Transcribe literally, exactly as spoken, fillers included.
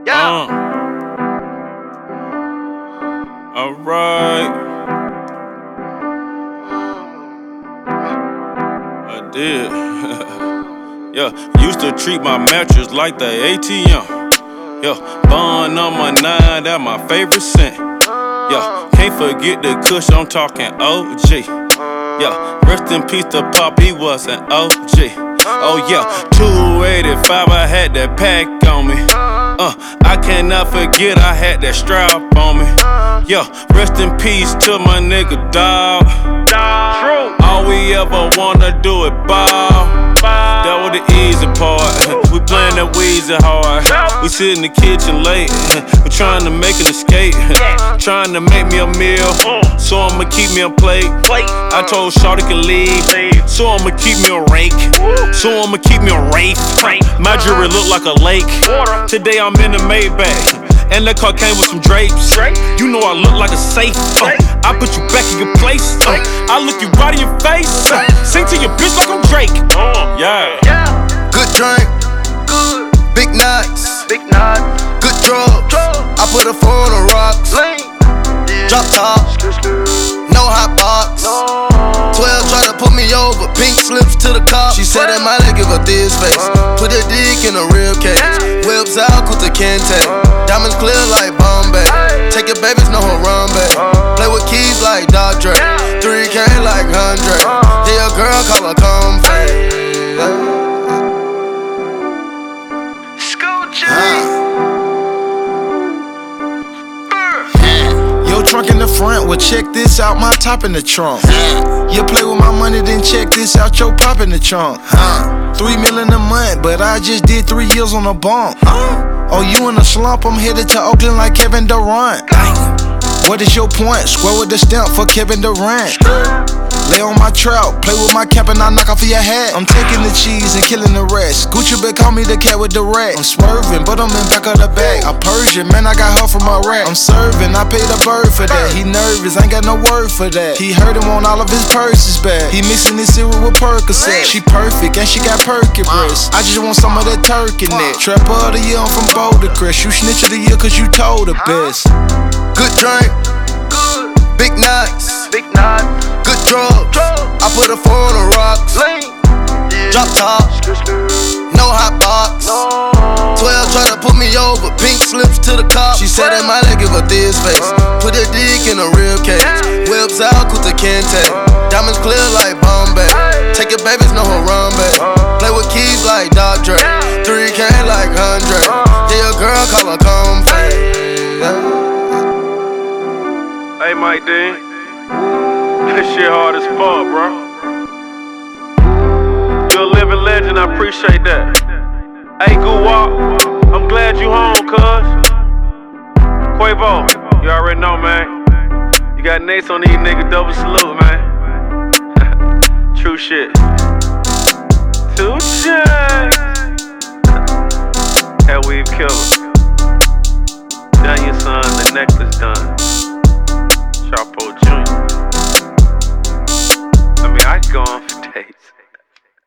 Yeah. Uh. Alright. I did. Yeah, used to treat my mattress like the A T M. Yeah, Bond number nine, that my favorite scent. Yeah, can't forget the kush, I'm talking O G. Yeah, rest in peace to Pop, he was an O G. Oh yeah, two eighty-five, I had that pack on me. Uh, I cannot forget I had that strap on me. Yeah, rest in peace to my nigga dog. True. All we ever wanna do is ball. That was the easy part. We playing that Weezy hard. We sit in the kitchen late. We trying to make an escape. Trying to make me a meal, so I'ma keep me a plate. I told Shawty could leave, so I'ma keep me a rake. So I'ma keep me a rake. My jewelry look like a lake. Today I'm in the Maybach, and the car came with some drapes. You know I look like a safe. uh, I put you back in your place. uh, I look you right in your face. uh, Sing to your bitch like I'm Drake. Yeah. Good drink, good. Big nuts, Big knot, good drugs. I put a four on the rocks. lean, Drop top, no hot box. Twelve try to put me over, pink slips to the cop. She said that might give her this face. Put a dick in a real case. Whips out, Kuta Kente. Diamonds clear like Bombay. Take your babies, know her run back. Play with keys like Doc Dre. three K like one hundred. Yeah, your girl call her comfy. Yo, trunk in the front, well check this out, my top in the trunk. You play with my money, then check this out, your pop in the trunk. Huh? Three million a month, but I just did three years on a bump. Huh? Oh, you in a slump? I'm headed to Oakland like Kevin Durant. Dang. What is your point? Square with the stamp for Kevin Durant. Lay on my trout, play with my cap and I knock off your hat. I'm taking the cheese and killing the rest. Gucci bitch call me the cat with the rat. I'm swerving, but I'm in back of the bag. I'm Persian, man, I got her from Iraq. I'm serving, I paid a bird for that. He nervous, ain't got no word for that. He heard him want all of his purses back. He mixing his cereal with Percocet. She perfect and she got perky breasts. I just want some of that turkey neck. Trapper of the year, I'm from Boulder Crest. You snitch of the year cause you told the best. Good drink, good, big nuts, big knot, good drugs. I put a four on the rocks. lean, Drop top, no hot box. Twelve try to put me over, pink slips to the cop. She said that might give her this face. Put a dick in a real case. Whips out, Kuta Kente. Diamonds clear like Bombay. Take your babies, know her run back. Play with keys like Doc Dre. three K like one hundred. Yeah, your girl call her comfy. Hey, Mike Dean. That shit hard as fuck, bro. You're a living legend, I appreciate that. Hey, Goo Wop, I'm glad you home, cuz. Quavo, you already know, man. You got Nates on these niggas, double salute, man. True shit. Two checks. Hell, we've killed. Done your son, the necklace done.